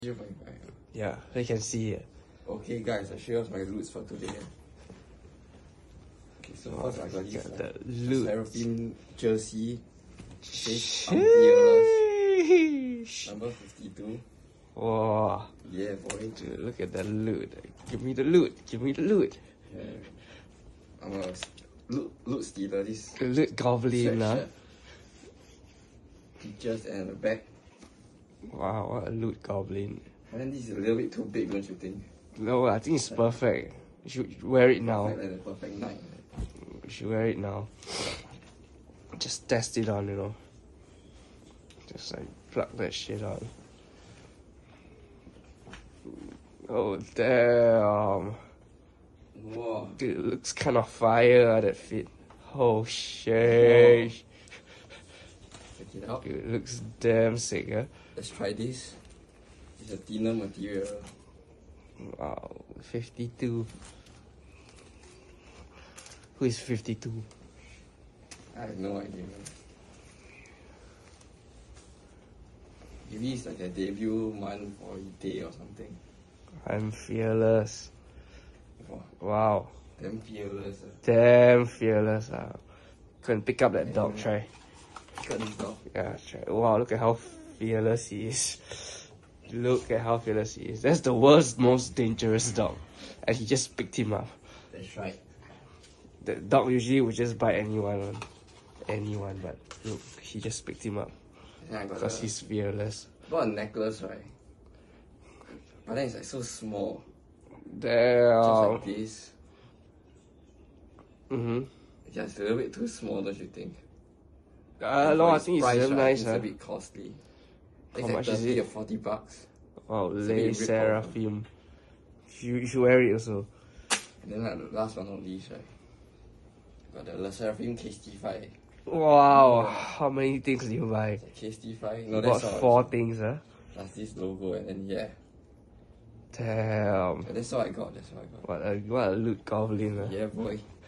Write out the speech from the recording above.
0.5. Yeah, you can see it. Okay, guys, I'll show you my loots for today. Okay, so first I got this the loot. Seraphim jersey. It says I'm fearless. Number 52. Wow. Yeah, boy. Dude, look at the loot. Give me the loot. Give me the loot. Yeah. I'm a loot stealer. This Loot goblin. sweatshirt. Features and a bag. Wow, what a loot goblin. And then this is a little bit too big, don't you think? No, I think it's perfect. You should wear it now. Like the perfect night. You should wear it now. Just test it on, you know. Just like plug that shit on. Oh damn. Whoa. Dude, it looks kind of fire, that fit. Oh shit. Check it out. Dude, it looks damn sick, yeah? Let's try this. It's a thinner material. Wow, 52. Who is 52? I have no idea. Maybe it's like a debut month or day or something. I'm fearless. Wow. Wow. Damn fearless. Damn fearless. Go and pick up that dog, try. Got this dog. Yeah, try. Wow, look at how fearless he is. Look at how fearless he is. That's the world's most dangerous dog. And he just picked him up. That's right. The dog usually would just bite anyone, but look, he just picked him up. Because he's fearless. Got a necklace, right? But then it's like so small. Damn. Just like this. Mm-hmm. Yeah, it's a little bit too small, don't you think? No, I think it's price, damn right, nice. It's a bit costly. It's How like much is 30 it? or 40 bucks. Wow, It's a Lay bit rip-off. Seraphim. You should wear it also. And then like the last one not least, right? Got the Le Seraphim KST5. Wow, how many things do you buy? KST5? No, You that's bought all. 4 things, huh? Plus this logo and then yeah. Damn. That's all I got, What a loot goblin, huh? Yeah, boy.